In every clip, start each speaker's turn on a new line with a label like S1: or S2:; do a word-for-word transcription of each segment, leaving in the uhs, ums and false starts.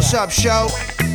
S1: what's up, show?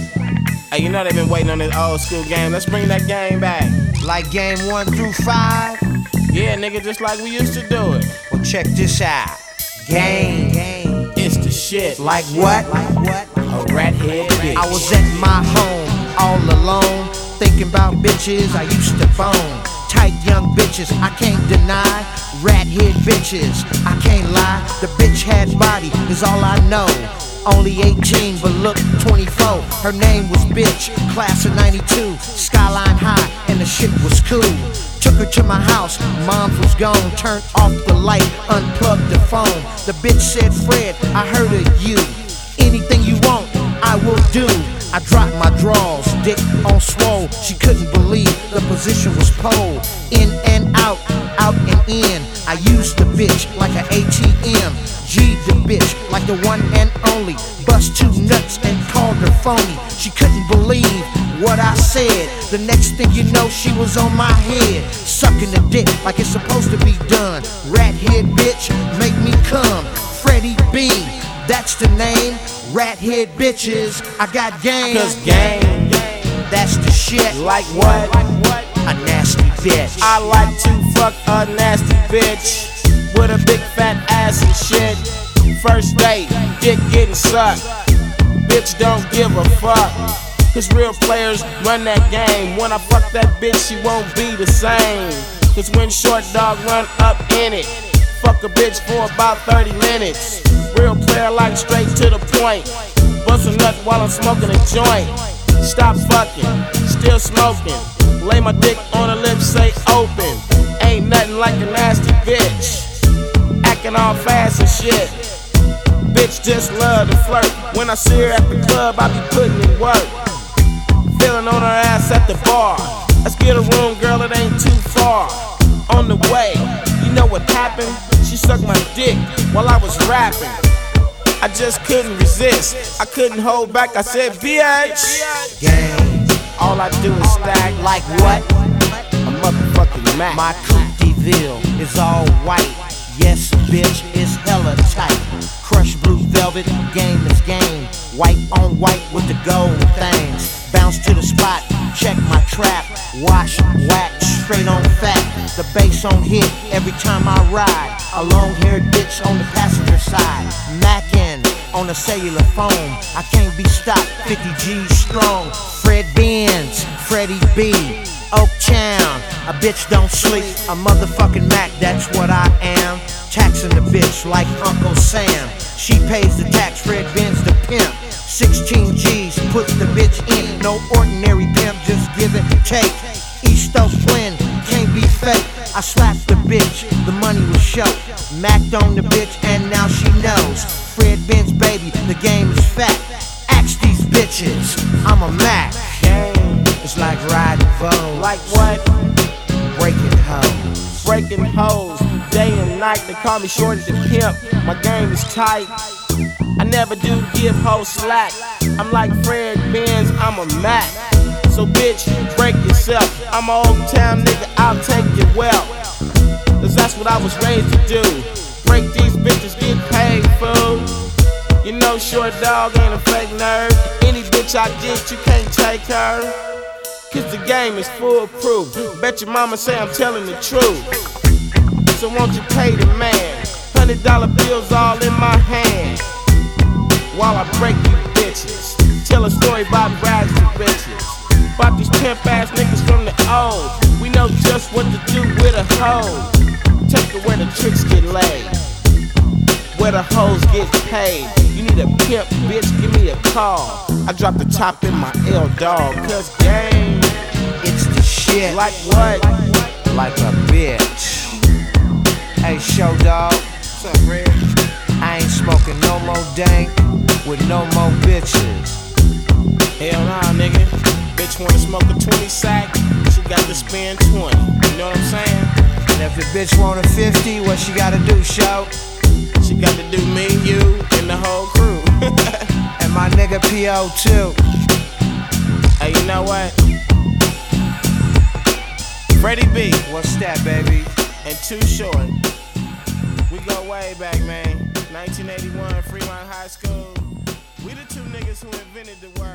S2: Hey, you know they've been waiting on this old school game. Let's bring that game back.
S1: Like game one through five?
S2: Yeah, nigga, just like we used to do it.
S1: Well, check this out. Game. Game.
S2: It's the shit.
S1: Like what? Like what?
S2: A rat-head bitch.
S1: I was at my home, all alone, thinking about bitches I used to bone. Tight young bitches, I can't deny. Rat-head bitches, I can't lie. The bitch had body, is all I know. Only eighteen, but look twenty-four. Her name was Bitch, class of ninety-two. Skyline high, and the shit was cool. Took her to my house, mom's was gone. Turned off the light, unplugged the phone. The bitch said, Fred, I heard of you. Anything you want, I will do. I dropped my drawers, dick on swole. She couldn't believe the position was pole. In and out, out and in. I used the bitch like an A T M. G the bitch like the one and only. Bust two nuts and called her phony. She couldn't believe what I said. The next thing you know, she was on my head, sucking the dick like it's supposed to be done. Rat-head bitch, make me come. Freddie B, that's the name. Rat-head bitches, I got game.
S2: Cause game,
S1: that's the shit.
S2: Like what?
S1: A nasty bitch.
S2: I like to fuck a nasty bitch with a big fat ass and shit. First date, dick getting sucked. Bitch don't give a fuck. Cause real players run that game. When I fuck that bitch, she won't be the same. Cause when short dog run up in it, fuck a bitch for about thirty minutes. Real player like straight to the point. Bust a nut while I'm smoking a joint. Stop fucking, still smoking. Lay my dick on her lips, say open. Ain't nothing like a nasty bitch. Acting all fast and shit. Bitch just love to flirt. When I see her at the club, I be putting in work. Feeling on her ass at the bar. Let's get a room, girl, it ain't too far. On the way, you know what happened? She sucked my dick while I was rapping. I just couldn't resist. I couldn't hold back, I said, bitch.
S1: Game.
S2: All I do is stack.
S1: Like what?
S2: A motherfucking Mac.
S1: My Coupe de Ville is all white. Yes, bitch, it's hella tight. Crushed blue velvet, game is game. White on white with the gold things. Bounce to the spot, check my trap. Wash, wax, straight on fat. The bass on hit every time I ride. A long-haired bitch on the passenger side. Mackin' on a cellular phone. I can't be stopped, fifty G's strong. Fred Benz, Freddie B, Oaktown. A bitch don't sleep, a motherfucking Mac, that's what I am. Taxing the bitch like Uncle Sam. She pays the tax, Fred Benz the pimp. sixteen G's, puts the bitch in. No ordinary pimp, just give it, take. East Oak Flynn, can't be fake. I slapped the bitch, the money was show. Macked on the bitch, and now she knows. Fred Benz, baby, the game is fat. Ask these bitches, I'm a Mac.
S2: Game.
S1: It's like riding Vogue.
S2: Like what?
S1: Breaking hoes.
S2: Breaking hoes, day and night. They call me Shorty the Pimp. My game is tight. I never do give hoes slack. I'm like Fred Benz, I'm a Mac. So bitch, break yourself. I'm an old town nigga, I'll take your wealth. Cause that's what I was raised to do. Break these bitches, get paid, fool. You know short dog ain't a fake nerd. Any bitch I get, you can't take her. Cause the game is foolproof. Bet your mama say I'm telling the truth. So won't you pay the man? Hundred dollar bills all in my hand. While I break you bitches. Tell a story about rags and bitches. About these pimp ass niggas from the old. We know just what to do with a hoe. Take her where the tricks get laid, where the hoes get paid. You need a pimp, bitch, give me a call. I drop the top in my L dog. Cause game,
S1: it's the shit.
S2: Like what?
S1: Like a bitch. Hey, show dog.
S2: What's up, Red?
S1: I ain't smoking no more dank with no more bitches.
S2: Hell nah, nigga. Bitch wanna smoke a twenty sack, she got to spend twenty. You know what I'm saying?
S1: And if the bitch want a fifty, what she gotta do, show?
S2: She got to do me, you, and the whole crew.
S1: And my nigga P O too.
S2: Hey, you know what? Freddie B.
S1: What's that, baby?
S2: And Too Short. We go way back, man. nineteen eighty-one, Fremont High School. We the two niggas who invented invented the word